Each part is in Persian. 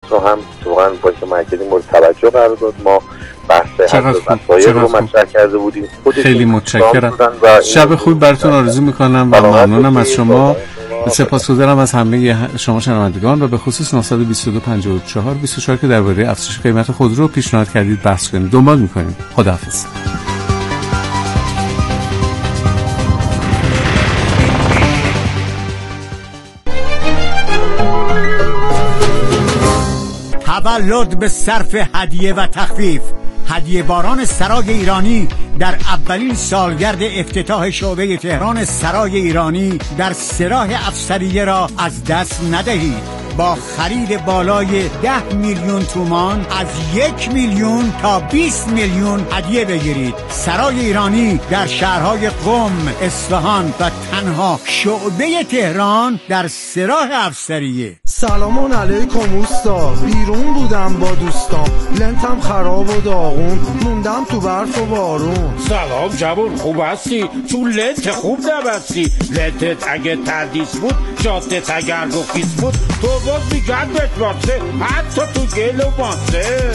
رو هم واقعا بانک مرکزی مورد توجه قرار داد. ما بحث مسائل رو مطرح کرده بودیم. خیلی متشکرم. شب خوبی براتون آرزو میکنم و ممنونم از شما. سپاسگزارم از همه شما شنوندگان و به خصوص 922 54 24 که درباره افزایش قیمت خودرو پیشنهاد کردید بحث کنیم. دنبال میکنیم. خداحافظ. تولد به صرف هدیه و تخفیف. هدیه باران سرای ایرانی در اولین سالگرد افتتاح شعبه تهران سرای ایرانی در سراح افسریه را از دست ندهید. با خرید بالای 10 میلیون تومان از 1 میلیون تا 20 میلیون هدیه بگیرید. سرای ایرانی در شهرهای قم، اصفهان و تنها شعبه تهران در سراح افسریه. سلام علیکم اوستا، بیرون بودم با دوستام، لنتم خراب و داغون، موندم تو برف و بارون. سلام جوون، خوب هستی؟ چون لنت خوب نبستی. لنتت اگه تردیس بود، جادت اگر رخیص بود، تو باز میگردت واسه حتی تو گل و ماسه.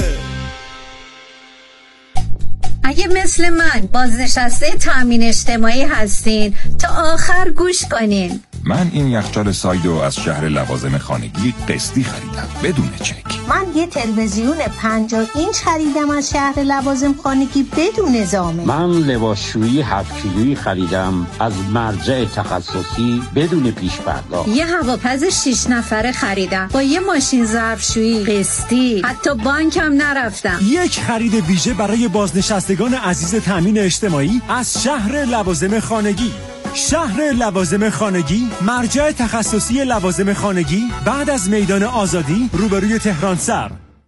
اگه مثل من بازنشسته تامین اجتماعی هستین تا آخر گوش کنین. من این یخچال سایدو از شهر لوازم خانگی قسطی خریدم بدون چک. من یه تلویزیون 50 اینچ خریدم از شهر لوازم خانگی بدون زامن. من لباسشویی 7 کیلویی خریدم از مرجع تخصصی بدون پیش پرداخت. یه هواپز 6 نفره خریدم با یه ماشین ظرفشویی قسطی، حتی بانکم نرفتم. یک خرید ویژه برای بازنشستگان عزیز تامین اجتماعی از شهر لوازم خانگی. شهر لوازم خانگی، مرجع تخصصی لوازم خانگی بعد از میدان آزادی روبروی تهران سر.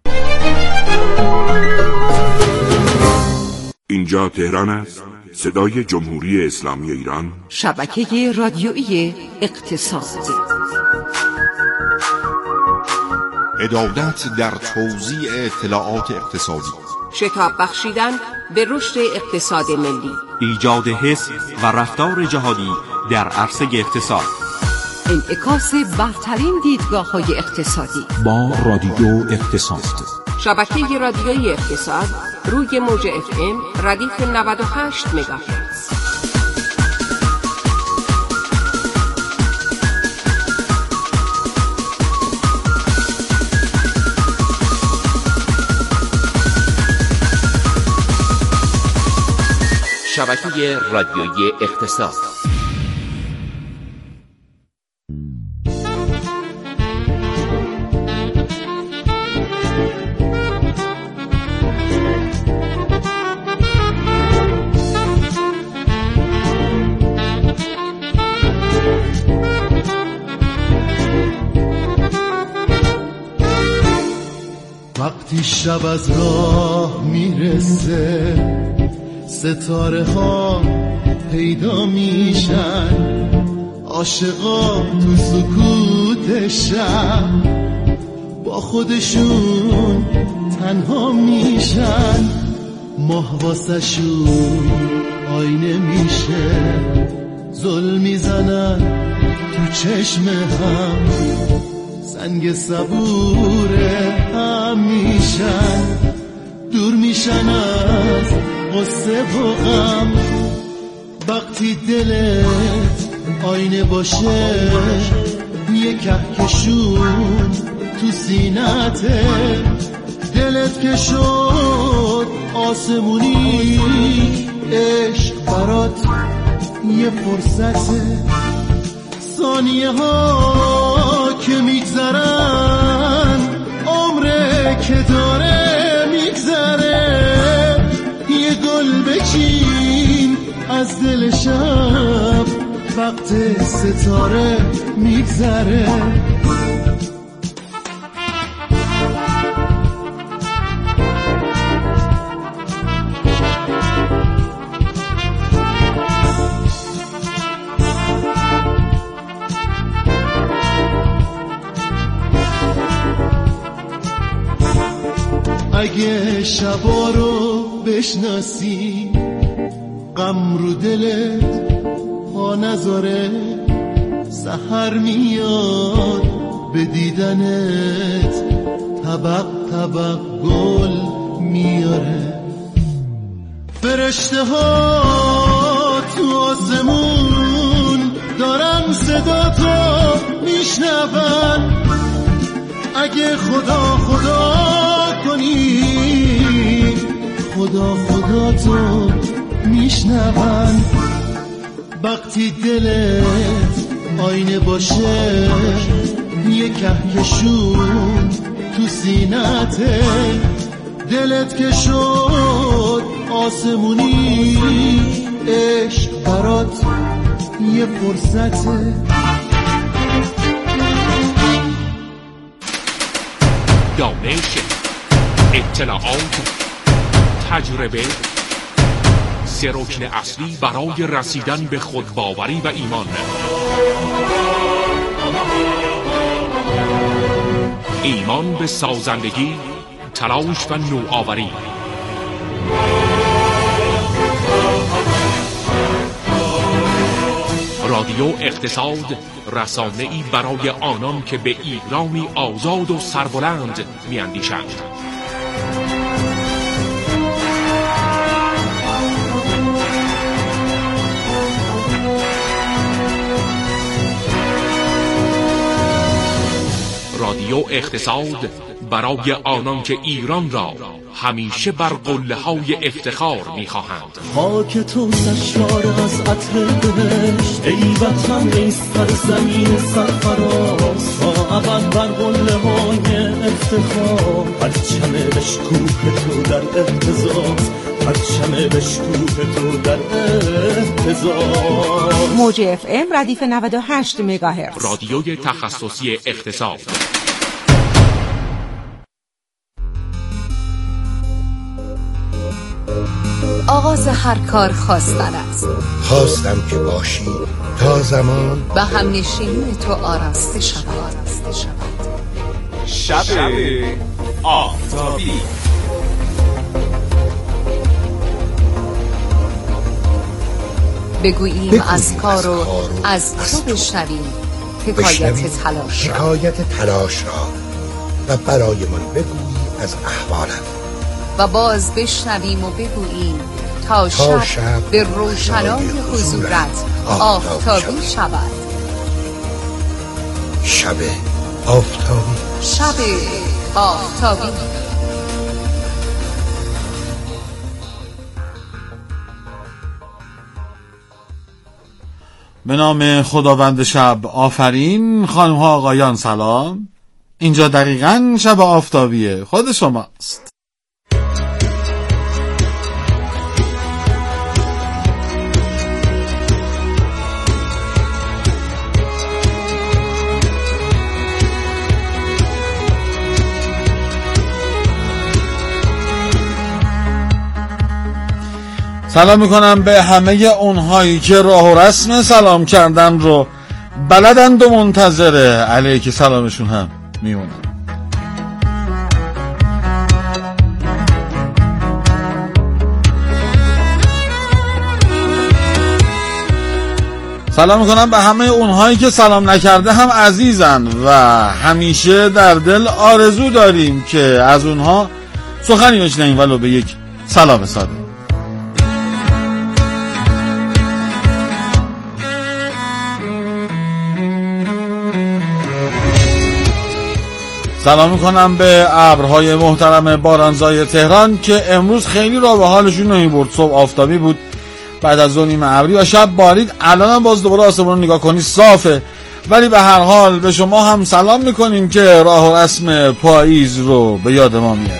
اینجا تهران است، صدای جمهوری اسلامی ایران، شبکه رادیویی اقتصاد. عدالت در توزیع اطلاعات اقتصادی، شتاب بخشیدن به رشد اقتصاد ملی، ایجاد حس و رفتار جهادی در عرصه اقتصاد، انعکاس برترین دیدگاه‌های اقتصادی با رادیو اقتصاد. شبکه رادیویی اقتصاد روی موج FM ردیف 98 مگاهرتز. شبکه رادیویی اقتصاد. وقتی شب از راه میرسه، ستاره ها پیدا میشن، عاشقا تو سکوت شب با خودشون تنها میشن. ماه واسشون آینه میشه، ظلم میزنن تو چشم هم، سنگ صبور هم میشن، دور میشن از غصه و غم. وقتی دلت آینه باشه، یه کهکشون تو سینته، دلت که شد آسمونی، عشق برات یه فرصته. ثانیه ها که میگذرن، عمره که داره میگذره. یه گل بچین از دل شب، وقت ستاره میگذره. اگه شبا رو بشناسی، غم رو دلت پا نذاره. سحر میاد به دیدنت، طبق طبق گل میاره. فرشته ها تو آسمون دارن صدا تو میشنون. اگه خدا خدا کنی خدا خدا تو میشنون. وقتی دلت آینه باشه یه کهکشون تو سینته، دلت که شد آسمونی عشق برات یه فرصته. دانش، اطلاعات، تجربه، سه رکن اصلی برای رسیدن به خودباوری و ایمان. ایمان به سازندگی، تلاش و نوآوری. رادیو اقتصاد، رسانه‌ای برای آنان که به ایرانی آزاد و سربلند می‌اندیشند. رادیو اقتصاد برای آنان که ایران را همیشه بر قله‌های افتخار می‌خواهند. خاک تو سرشار از عطر بهشت، ای وطن ای سرزمین سرفراز، تا ابد بر قله‌های افتخار. پرچم بشکوه تو در اهتزاز، پرچم بشکوه تو در اهتزاز. موج اف ام ردیف 98 مگاهرتز، رادیوی تخصصی اقتصاد. آغاز هر کار خواستن است. خواستم که باشی تا زمان و همنشینی تو آراسته شود. شب آفتابی. بگوییم از کار و از تو بشنویم حکایت تلاش را و برای من بگویی از احوالم. و باز بشنویم و بگوییم تا شب به روشنای حضورت آفتابی شود. شب آفتابی. شب آفتابی. به نام خداوند شب آفرین. خانم ها آقایان سلام. اینجا دقیقاً شب آفتابیه خود شماست. سلام میکنم به همه اونهایی که راه و رسم سلام کردن رو بلدند و منتظره علیه که سلامشون هم میمونم. سلام میکنم به همه اونهایی که سلام نکرده هم عزیزن و همیشه در دل آرزو داریم که از اونها سخنی بشنویم ولو به یک سلام ساده. سلام میکنم به ابرهای محترم بارانزای تهران که امروز خیلی را به حالشون نمیبرد. صبح آفتابی بود، بعد از اون نیمه ابری و شب بارید. الان هم باز دوباره آسمون رو نگاه کنی صافه، ولی به هر حال به شما هم سلام میکنیم که راه و رسم پاییز رو به یاد ما میاد.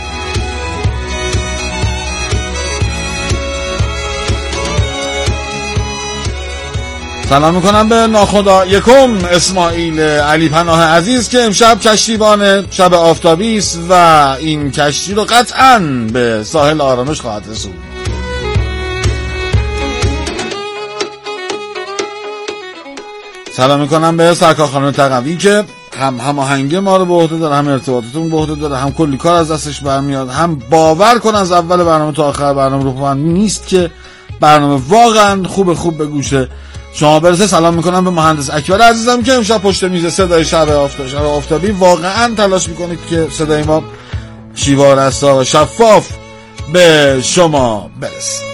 سلام میکنم به ناخدا یکم اسماعیل علی پناه عزیز که امشب کشتیبان شب آفتابی است و این کشتی رو قطعاً به ساحل آرامش خواهد رسوند. سلام میکنم به سرکار خانم تقوی که هم هماهنگی ما رو به عهده داره، هم ارتباطتون به عهده داره، هم کلی کار از دستش برمیاد، هم باور کن از اول برنامه تا آخر برنامه رو نیست که برنامه واقعا خوب به گوش شما برسه سلام میکنم به مهندس اکبر عزیزم که امشب پشت میز صدای شب آفتابی واقعا تلاش میکنه که صدای ما شیوارسا و شفاف به شما برسه.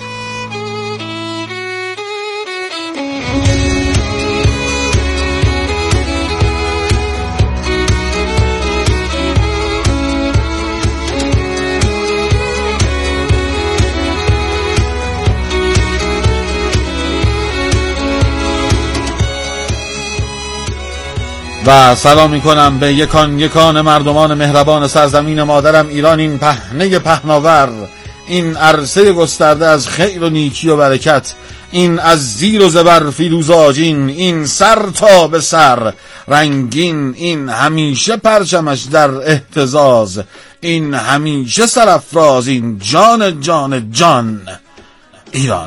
و سلام میکنم به یکان مردمان مهربان سرزمین مادرم ایران، این پهنه پهناور، این عرصه گسترده از خیر و نیکی و برکت، این از زیر و زبر فیروزاجین، این سر تا به سر رنگین، این همیشه پرچمش در اهتزاز، این همیشه سرافراز، این جان ایران.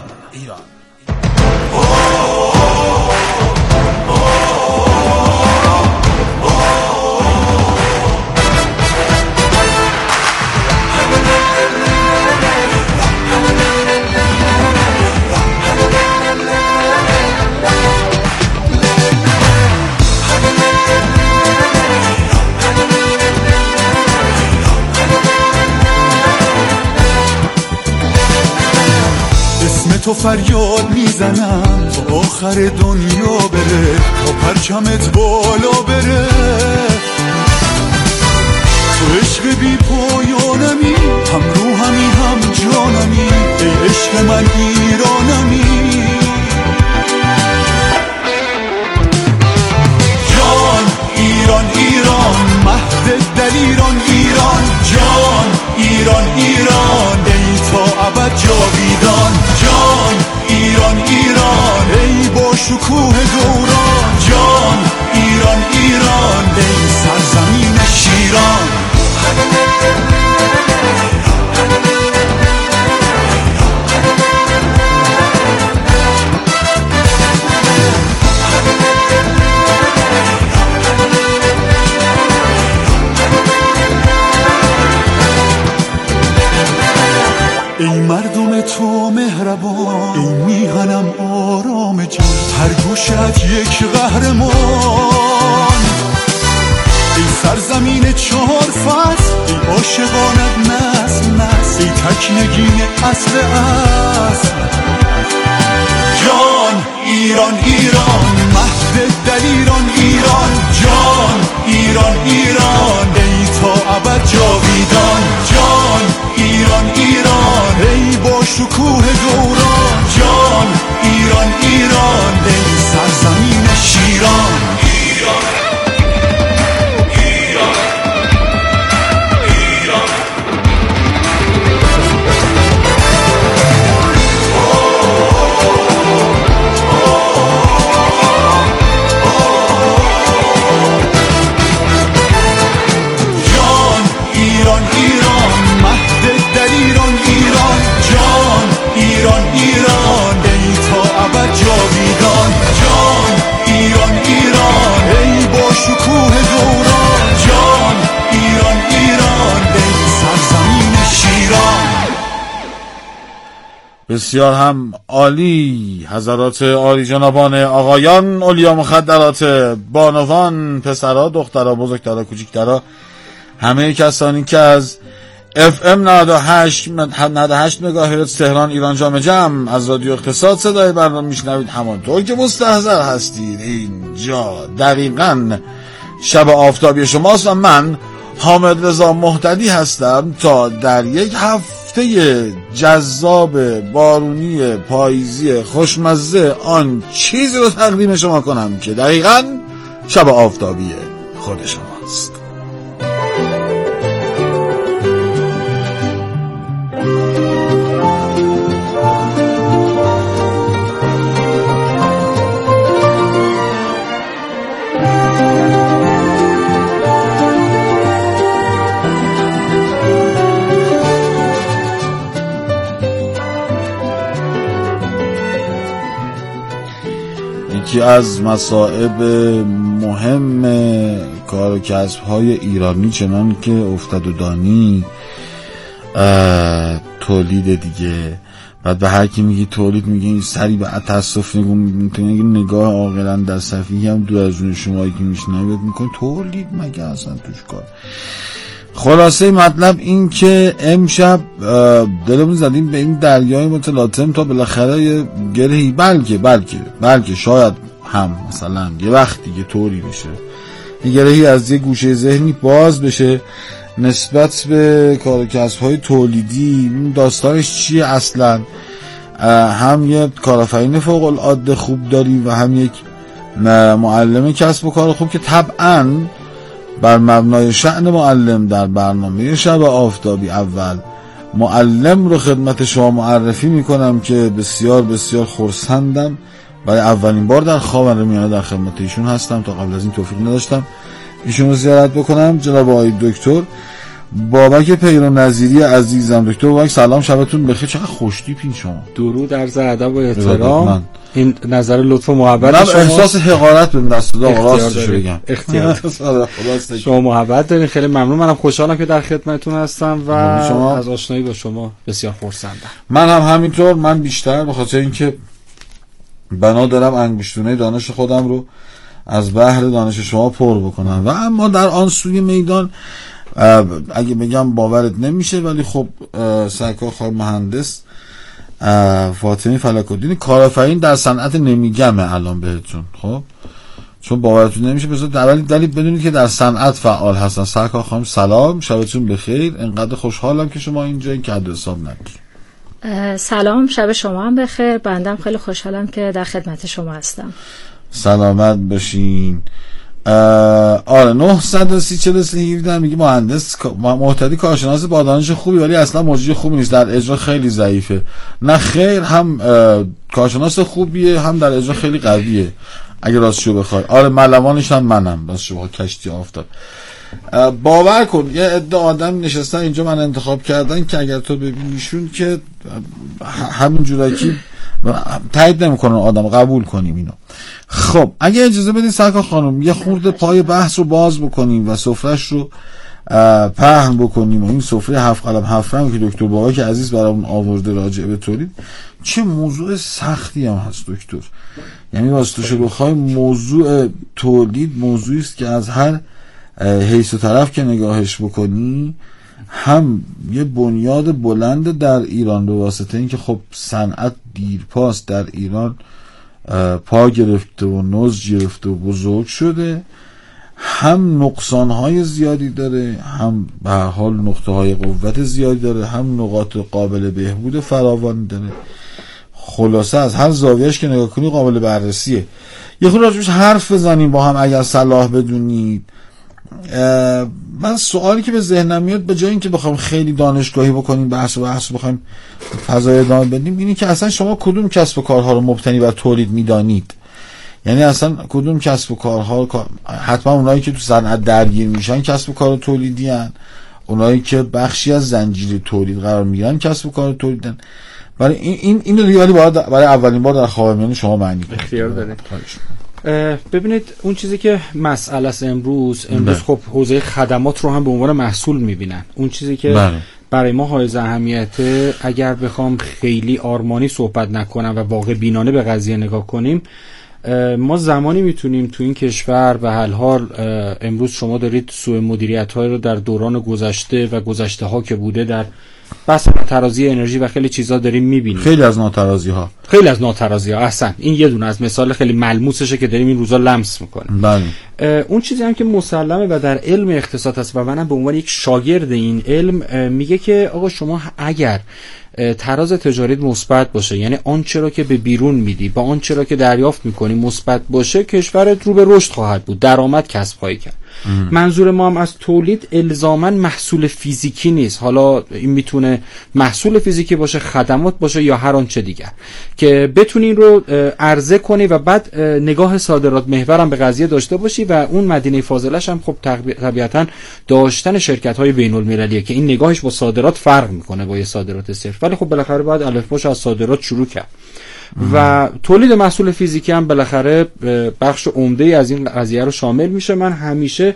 تو فریاد میزنم تا آخر دنیا بره، تا پرچمت بالا بره. تو عشق بی پایانمی، هم روحمی هم جانمی، ای عشق من ایرانمی. جان ایران ایران، مهد دلیران ایران، جان ایران ایران، ای تا ابد جاویدان. جان ایران ایران، ای با شکوه دوران. جان ایران ایران، ای سرزمین شیران. ای مردم تو مهربان، ای میهنم آرام جان، هر گوشت یک قهرمان. ای سرزمین چهار فصل، ای عاشقانت نسل، ای تکنگین اصل اصل. جان ایران ایران، مهد دلیران ایران. جان ایران ایران، ای تا ابد جاویدان. جان ایران ایران، ای با شکوه دوران. جان ایران ایران، ای سرزمین شیران. بسیار هم عالی حضرات عالی جنابان، آقایان، اولیا مخدرات، بانوان، پسرها، دخترها، بزرگترها، کوچکترها، همه کسانی که از FM 98 مگاهرتز تهران ایران جام جم از رادیو اقتصاد صدای برنامه میشنوید، همانطور که مستحضر هستید اینجا دقیقاً شب آفتابی شماست و من حامد رضا مهتدی هستم تا در یک هفته جذاب بارونی پاییزی خوشمزه آن چیزی رو تقدیم شما کنم که دقیقاً شب آفتابی خود شماست. یکی از مصائب مهم کار و کسب‌های ایرانی چنان که افتاد و دانی تولید دیگه. بعد به هر کی میگی تولید میگه این سری به تاسف نگاه عاقلا در صفحه‌ای هم دو از اون شمایی که میشنوید میکنه تولید مگه اصلا توش کار. خلاصه مطلب این که امشب دلمون زدیم به این دریای متلاطم تا بالاخره یه گرهی بلکه شاید هم مثلا یه وقت دیگه طوری بشه یه گرهی از یه گوشه ذهنی باز بشه نسبت به کار کسب‌های تولیدی. داستانش چیه اصلا؟ هم یه کارآفرین فوق العاده خوب داریم و هم یک معلم کسب و کار خوب که طبعاً بر مبنای شأن معلم در برنامه شب آفتابی اول معلم رو خدمت شما معرفی میکنم که بسیار بسیار خرسندم. برای اولین بار در خاورمیانه در خدمت ایشون هستم، تا قبل از این توفیق نداشتم ایشون رو زیارت بکنم. جناب آقای دکتر بابک پیرونظیری عزیزم. دکتر بابک سلام، شبتون بخیر. چقدر خوشتیپین شما. درود، عرض ادب و احترام. این نظر لطف و محبت شما. احساس حقارت بهم دست داد، راستش بگم. اختیار شما محبت دارین، خیلی ممنون. منم خوشحالم که در خدمتتون هستم و از آشنایی با شما بسیار خرسندم. من هم همینطور. من بیشتر به خاطر اینکه بنا دارم انگشتونه دانش خودم رو از بحر دانش شما پر بکنم و اما در آن سوی میدان اگه بگم باورت نمیشه ولی خب سرکار خانم مهندس فاطمی فلک‌الدین کارآفرین در صنعت نمیگمه الان بهتون، خب چون باورتون نمیشه بذار دلیل بدونید که در صنعت فعال هستن. سرکار خانم سلام، شبتون بخیر. انقدر خوشحالم که شما اینجا که حد حساب ندید. سلام، شب شما هم بخیر. بندم خیلی خوشحالم که در خدمت شما هستم. سلامت باشین. آره 930 میگه مهندس محتدی کارشناس با دانش خوبی ولی اصلا مجری خوبی نیست، در اجرا خیلی ضعیفه. نه خیر، هم کارشناس خوبیه هم در اجرا خیلی قویه اگه راستشو بخوای. آره ملوانش هم منم راستشو کشتی آفتاب. باور کن یه عده آدم نشستن اینجا من انتخاب کردن که اگر تو ببینیشون که همین جورایی که تایید نمیکنن آدم قبول کنیم اینو. خب اگه اجازه بدید سرکار خانم یه خورده پای بحث رو باز بکنیم و سفرهش رو پهن بکنیم و این سفره 7 قلم 7 رنگ که دکتر بابک عزیز برامون آورده راجع به تولید. چه موضوع سختی هم هست دکتر، یعنی واسطه بخوایم موضوع تولید موضوعی است که از هر حیث و طرف که نگاهش بکنی هم یه بنیاد بلند در ایران به واسطه اینکه خب صنعت دیرپاست در ایران پا گرفته و نوز گرفته و بزرگ شده، هم نقصانهای زیادی داره، هم به هر حال نقطه‌های قوت زیادی داره، هم نقاط قابل بهبود فراوانی داره. خلاصه از هر زاویهش که نگاه کنی قابل بررسیه. یه خود راجبش حرف بزنیم با هم اگر صلاح بدونید. من سوالی که به ذهنم میاد به جای اینکه بخوام خیلی دانشگاهی بکنیم بحث بخوایم فضای ادامه بدیم اینی که اصلا شما کدوم کسب و کارها رو مبتنی بر تولید میدانید؟ یعنی اصلا کدوم کسب و کارها، حتما اونایی که تو صنعت درگیر میشن کسب و کار تولیدی ان، اونایی که بخشی از زنجیره تولید قرار میگیرن کسب و کار تولیدن. برای این رو ولی برای اولین بار در خاورمیانه شما معنی اختیار دارید. ببینید اون چیزی که مسئله است امروز خب حوزه خدمات رو هم به عنوان محصول میبینن. اون چیزی که برای ما حائز اهمیته اگر بخوام خیلی آرمانی صحبت نکنم و واقع بینانه به قضیه نگاه کنیم، ما زمانی میتونیم تو این کشور به هر حال امروز شما دارید سوء مدیریت های رو در دوران گذشته و گذشته ها که بوده در بس ناترازی انرژی و خیلی چیزا داریم میبینیم. خیلی از ناترازی ها احسن این یه دونه از مثال خیلی ملموسشه که داریم این روزا لمس میکنیم. بله. اون چیزی هم که مسلمه و در علم اقتصاد هست و منم به عنوان یک شاگرد این علم میگه که آقا شما اگر تراز تجاریت مثبت باشه، یعنی آنچه را که به بیرون میدی با آنچه را که دریافت میکنی مثبت باشه، کشورت رو به رشد خواهد بود، درآمد کسب خواهی کرد. منظور ما هم از تولید الزاماً محصول فیزیکی نیست. حالا این میتونه محصول فیزیکی باشه، خدمات باشه یا هر آنچه دیگر که بتونی رو عرضه کنی و بعد نگاه صادرات محورم به قضیه داشته باشی و اون مدینه فاضلش هم خب طبیعتاً داشتن شرکت‌های بین‌المللیه که این نگاهش با صادرات فرق میکنه با یه صادرات صرف، ولی خب بالاخره باید الفباش از صادرات شروع کرد و تولید محصول فیزیکی هم بالاخره بخش عمده از این قضیه رو شامل میشه. من همیشه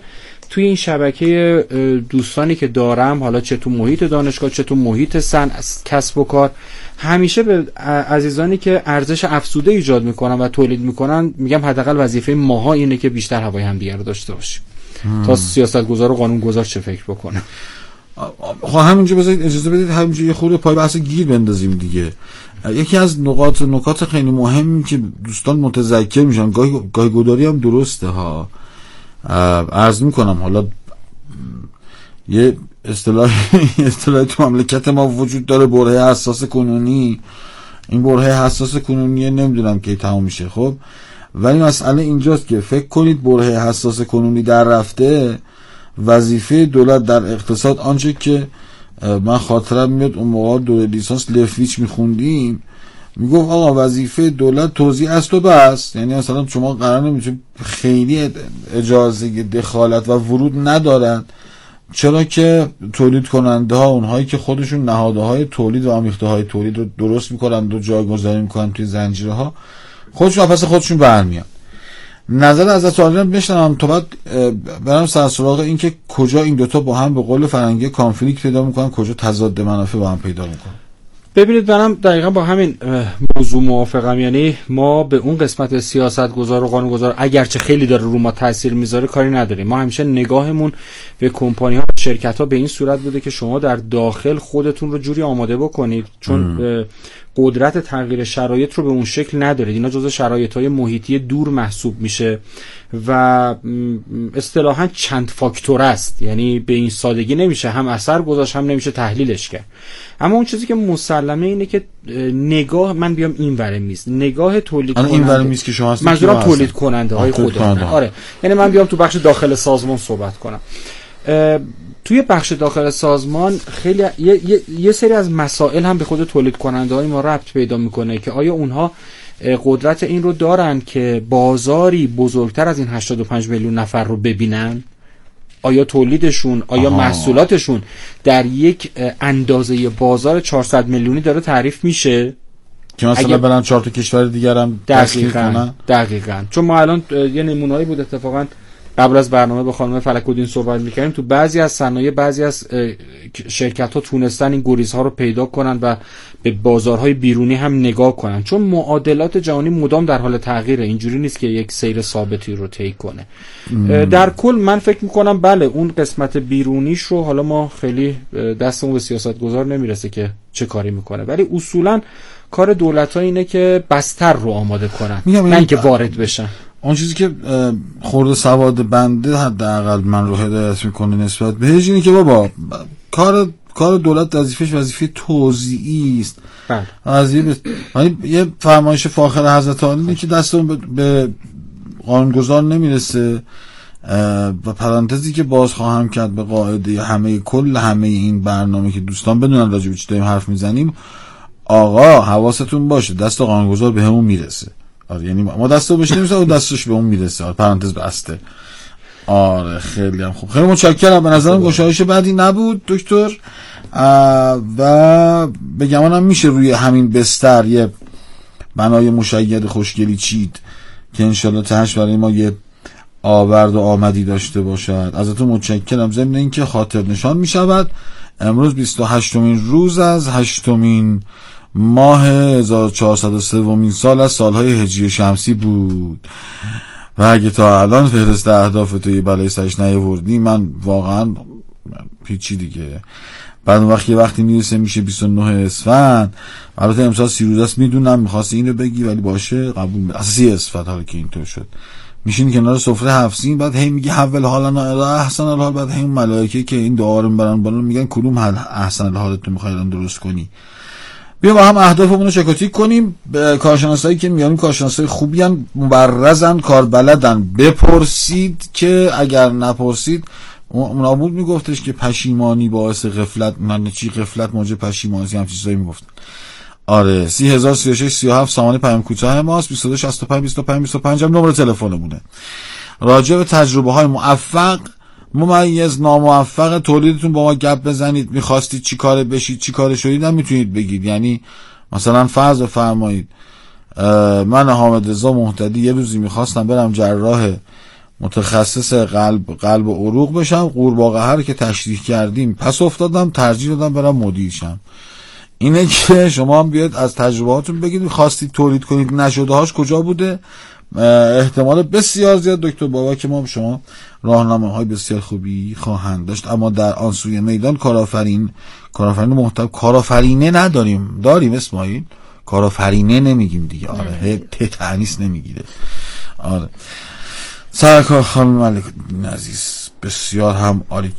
توی این شبکه دوستانی که دارم، حالا چه تو محیط دانشگاه چه تو محیط کسب و کار، همیشه به عزیزانی که ارزش افزوده ایجاد میکنن و تولید میکنن میگم حداقل وظیفه ماها اینه که بیشتر هوای همدیگه رو داشته باشیم تا سیاستگزار و قانونگذار چه فکر بکنه. خب همینجا بذارید اجازه بدید همینجا یه خورده پای بحث گیر بندازیم دیگه. یکی از نکات خیلی مهمی که دوستان متذکر میشن، گاهی گداری هم درسته ها، عرض میکنم حالا یه اصطلاح تو مملکت ما وجود داره، برهه حساس کنونی. این برهه حساس کنونی نمیدونم کی تموم میشه. خب ولی مسئله اینجاست که فکر کنید برهه حساس کنونی در رفته، وظیفه دولت در اقتصاد آنچه که من خاطرم میاد اون موقع دوره لیسانس لفویچ میخوندیم میگفت آقا وظیفه دولت توزیع است و بس. یعنی مثلا شما قرار نمیشه خیلی اجازه دخالت و ورود ندارن، چرا که تولید کننده ها اونهایی که خودشون نهاده های تولید و آمیخته های تولید رو درست میکنن و جایگذاری میکنن توی زنجیرها، خودشون پس خودشون برمیان. نظر از عالیان بشنوم تا بعد برام سر سراغ این که کجا این دوتا با هم به قول فرنگی کانفلیکت پیدا میکنن، کجا تضاد منافع با هم پیدا میکنن. ببینید منم دقیقا با همین موضوع موافقم. یعنی ما به اون قسمت سیاستگزار و قانونگذار اگرچه خیلی داره رو ما تاثیر میذاره کاری نداریم. ما همیشه نگاهمون به کمپانی ها و شرکت ها به این صورت بوده که شما در داخل خودتون رو جوری آماده بکنید، چون قدرت تغییر شرایط رو به اون شکل ندارید. اینا جزء شرایط‌های محیطی دور محسوب میشه و اصطلاحاً چند فاکتور است. یعنی به این سادگی نمیشه هم اثر گذاشت هم نمیشه تحلیلش کرد. اما اون چیزی که مسلمه اینه که نگاه من بیام این ور میز، نگاه تولید کننده، این ور میز که شما هستید، منظورم تولید کننده های خودمون. آره یعنی من بیام تو بخش داخل سازمان صحبت کنم. توی بخش داخل سازمان خیلی یه سری از مسائل هم به خود تولید کننده های ما ربط پیدا میکنه که آیا اونها قدرت این رو دارن که بازاری بزرگتر از این 85 میلیون نفر رو ببینن؟ آیا تولیدشون، آیا محصولاتشون در یک اندازه بازار 400 میلیونی داره تعریف میشه که مثلا برن 4 تا کشور دیگر هم تسخیر کنن؟ دقیقاً. چون ما الان یه نمونه‌ای بود اتفاقاً قبل از برنامه با خانم فلک‌الدین صحبت می‌کردیم، تو بعضی از صنایع بعضی از شرکت‌ها تونستن این گریزها رو پیدا کنن و به بازارهای بیرونی هم نگاه کنن، چون معادلات جهانی مدام در حال تغییره. اینجوری نیست که یک سیر ثابتی رو طی کنه. در کل من فکر می‌کنم بله اون قسمت بیرونیش رو حالا ما خیلی دستمون به سیاستگزار نمیرسه که چه کاری می‌کنه، ولی اصولاً کار دولت‌ها اینه که بستر رو آماده کنن، نه اینکه وارد بشن. اون چیزی که خورده سواد بنده حداقل من رو هدایت میکنه نسبت بهش اینه که بابا کار دولت وظیفه توزیعی است. یه فرمایش فاخر حضرت عالی اینه که دستمون به قانونگذار نمیرسه و پرانتزی که باز خواهم کرد به قاعده همه این برنامه که دوستان بدونن راجع به چی داریم حرف میزنیم، آقا حواستون باشه دست قانونگذار به همون میرسه. آره یعنی ما دستو بهش نمیرسه و دستش به اون میرسه. آره پرانتز بسته. آره خیلی هم خوب، خیلی متشکرم. به نظرم گشایش بعدی نبود دکتر و به گمانم میشه روی همین بستر یه بنای مشید خوشگلی چید که انشالله تهش برای ما یه آورد و آمدی داشته باشد. ازتون متشکرم. ضمن اینکه خاطر نشان میشود امروز 28مین روز از 8مین ماه 1403 سال از سالهای هجری شمسی بود و اگه تا الان فهرست اهداف توی بلای سرش نیاوردی من واقعا پیچی دیگه. بعد وقتی میرسه میشه 29 اسفند. البته امسال 30 روز است میدونم میخواستی اینو بگی ولی باشه قبول. اساسی اسفند حالا که اینطور شد میشین کنار سفره حفظین، بعد هی میگه حول حالنا احسن الحال، بعد هی ملائکه که این دعا رو میبرن بالا میگن کدوم احسن الحالت تو میخوای الان درست کنی. بیا با هم اهدافمون رو چکاتی کنیم. کارشناسایی که میانیم کارشناسای خوبی ان، مبرزن، کاربلدن. بپرسید که اگر نپرسید منابود میگفتش که پشیمانی باعث غفلت، من چی غفلت موجب پشیمانی، هم چیزایی میگفتن. آره 30036 37 سامانه پیام کوتاه ماست. 2265 25 25 هم نمره تلفنمونه. راجع به تجربه های موفق ممیز ناموفق تولیدتون با ما گپ بزنید. میخواستید چی کاره بشید چی کاره شدید هم میتونید بگید. یعنی مثلا فرض فرمایید من حامد رضا مهتدی یه روزی میخواستم برم جراح متخصص قلب و عروق بشم، قورباغه رو که تشریح کردیم پس افتادم، ترجیح دادم برم مدیر شم. اینه که شما هم بیاید از تجربهاتون بگید، خواستید تولید کنید نشده هاش کجا بوده. احتمال بسیار زیاد دکتر بابا که ما شما راهنماهای بسیار خوبی خواهند داشت، اما در آن سوی میدان کارآفرین محتوا کارآفرینه نداریم. داریم اسماعیل، کارآفرینه نمیگیم دیگه. آره تعنیس نمیگیره. آره سرکار خانم ملک عزیز بسیار هم عالی.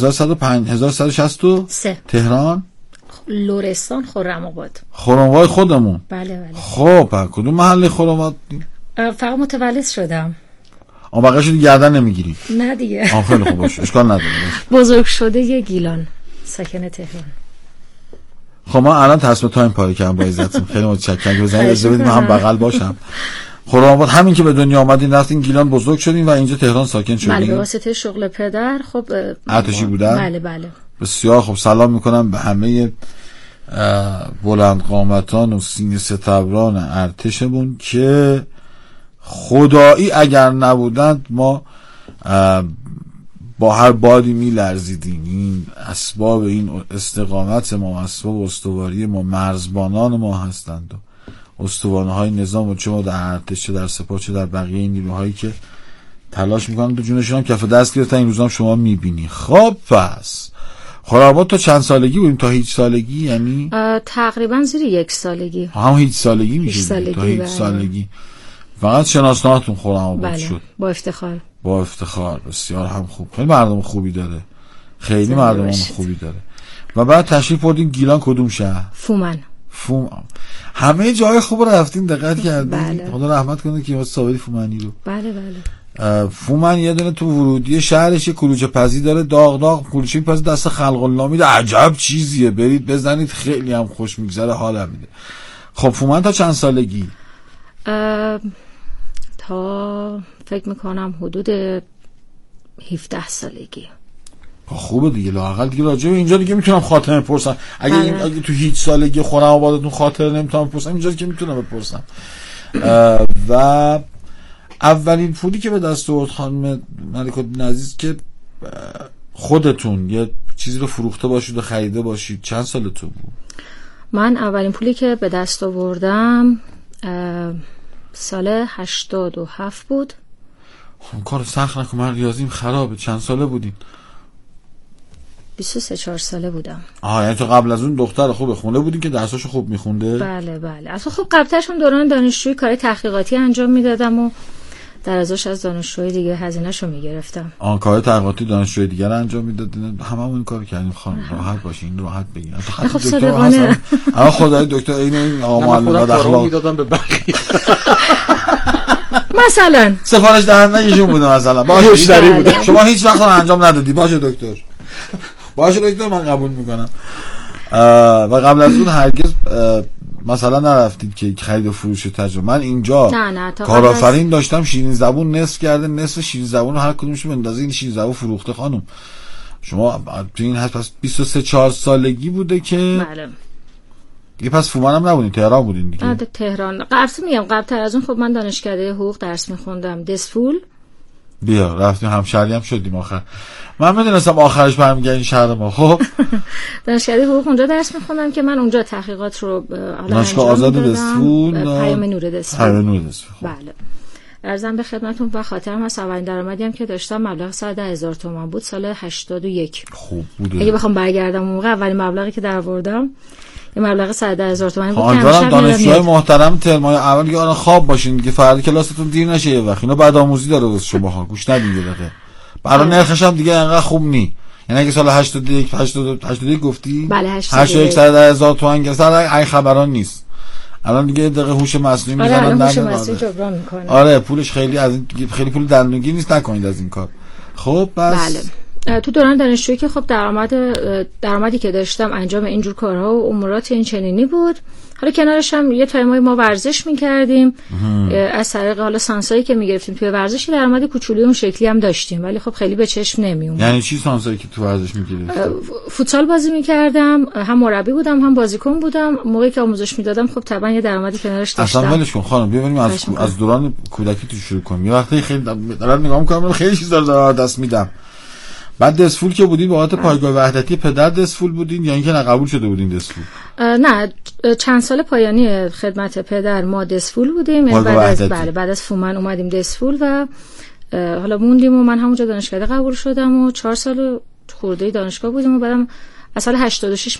1163 تهران لرستان خرم‌آباد خودمون. بله. خب کدوم محله خرم‌آباد؟ فقط متولد شدم. بقیه شدی گردن نمیگیری؟ نه دیگه. خیلی خوب باشه، اشکال نداره. بزرگ شده گیلان، ساکن تهران. خب ما الان تصمیم تایم پاره کردم با عزتون. خیلی متشکرم که بزنید اجازه بدید من هم بغل باشم. خرم‌آباد همین که به دنیا آمدین رفتین گیلان بزرگ شدین و اینجا تهران ساکن شدین؟ بله به واسطه شغل پدر. خب ارتشی بودن؟ بله. بسیار خب، سلام میکنم به همه بلند قامتان و سینه ستبران ارتشمون که خدایی اگر نبودند ما با هر بادی میلرزیدیم. این اسباب این استقامت ما، اسباب استواری ما، مرزبانان ما هستند و استوانه های نظام و چه ما در ارتش، چه در سپاه، چه در بقیه نیروهایی که تلاش میکنن تو جونشون هم کف دست گرفتن. این روزا هم شما میبینی. خب پس خرم‌آباد تا چند سالگی بودیم؟ تا هیچ سالگی یعنی؟ تقریبا زیر 1 سالگی. هم هیچ سالگی میشه تا هیچ سالگی. فقط شناسنامه‌تون خرم‌آباد شد. با افتخار. بسیار هم خوب. خیلی مردم خوبی داره. خیلی مردم خوبی داره. و بعد تشریف بردین گیلان. کدوم شهر؟ فومن. همه جای خوب رفتین، دقت کردین؟ خدا رحمت کنه که صابری فومنی رو. بله. فومن یه دونه تو ورودی شهرش یه کلوچه پزی داره، داغ کلوچه پزی دست خلق الله میده. عجب چیزیه، برید بزنید، خیلی هم خوش میگذره، حال میده. خب فومن تا چند سالگی؟ تا فکر میکنم حدود 17 سالگی. خوبه دیگه، لااقل دیگه راجع به اینجا دیگه میتونم خاطره بپرسم. اگه تو هیچ سالگی خرم‌آبادتون خاطره نمیتونم بپرسم، اینجا که میتونم بپرسم. و اولین پولی که به دست آورد خانم ملک‌الدین عزیز که خودتون یه چیزی رو فروخته باشید و خریده باشید، چند سالتون بود؟ من اولین پولی که به دست آوردم سال 87 بود. کار سخت نکن، من ریاضیم خرابه. چند ساله بودین؟ 23-4 ساله بودم. یعنی تو قبل از اون دختر خوب خونده بودین که درساشو خوب میخونده؟ بله. اصلا خب قبلترشون دوران دانشجویی کار تحقیقاتی انجام میدادم و در ازاش از دانشجوی دیگه هزینه‌شو میگرفتم. کار تحقیقاتی دانشجوی دیگه رو انجام میدادین؟ هممون این کارو کردیم خانم. راحت باشین، راحت بگین. خب صادقانه. خدای دکتر این معلومات اخلاق میدادم به بقیه. مثلا سفارش دهنده ایشون بوده مثلا. مشتری بوده. شما هیچ وقت انجام ندادی. باشه دکتر، من قبول میکنم. و قبل از اون هرگز مثلا نرفتید که خرید و فروش تجربه؟ من اینجا کارآفرین داشتم شیرین زبون نصف کرده، نصف شیرین زبون رو هر کدومش بندازه این شیرین زبون فروخته. خانم شما تو این هست پس 23-4 سالگی بوده که بله دیگه. پس فومن هم نبودین، تهران بودین دیگه؟ تهران. قبلتر از اون خب من دانشکده حقوق درس میخوندم دسفول. بیا رفتیم همشهری هم شدیم آخر. من میدونستم آخرش برمیگردین شهر ما. خب دانشکده حقوق اونجا درس میخوندم که من اونجا تحقیقات رو دانشگاه آزاد دسفول، پیام نور دسفول. بله. عرضم به خدمتتون و خاطرم هست اولین درآمدی هم که داشتم مبلغ 110,000 تومان بود سال 81. خوب بوده. اگه بخوام برگردم اون موقع اولین مبلغی که درآوردم یه مبلغ 110,000 تومان بود. امیدوارم دانشجوهای محترم ترمای اول که الان خواب باشین که فردا کلاستون دیر نشه. یه وقت اینا بعد آموزی داره واسه شما، گوش ندید یه دقیقه. برای نرخش هم دیگه انقدر خوب نی. یعنی اگه سال 81 گفتی؟ بله 81 110,000 تومان گرفت. این خبران نیست. الان دیگه دقیقه هوش مصنوعی میزنن. هوش مصنوعی جبران میکنه. آره پولش خیلی از خیلی پول دندونگی نیست، نکنید از این کار. خب بس بله تو دوران دانشجویی که خب درآمدی که داشتم انجام اینجور کارها و امورات این چنینی بود. حالا کنارش هم یه تایمای ما ورزش می‌کردیم از طریق حالا سانسایی که می‌گرفتیم توی ورزشی درآمد کوچولی اون شکلی هم داشتیم، ولی خب خیلی به چشم نمیومد. یعنی چی سانسایی که تو ورزش می‌گرفتید؟ فوتسال بازی می‌کردم، هم مربی بودم هم بازیکن بودم. موقعی که آموزش میدادم خب طبعا یه درآمدی کنارش داشتم. اصلا ولش کن خانم، بیا بریم از دوران کودکی تو شروع کنیم. یه وقتی خیلی دارم نگاه می‌کنم خیلی چیزا رو دست میدم. بعد دسفول که بودین بابت پایگاه وحدتی پدر دسفول بودین یا اینکه نه قبول شده بودین دسفول؟ نه، چند سال پایانی خدمت پدر ما دسفول بودیم، بعد از فومن اومدیم دسفول و حالا موندیم و من همونجا دانشکده قبول شدم و 4 سال خورده دانشگاه بودیم و بعدم از سال 86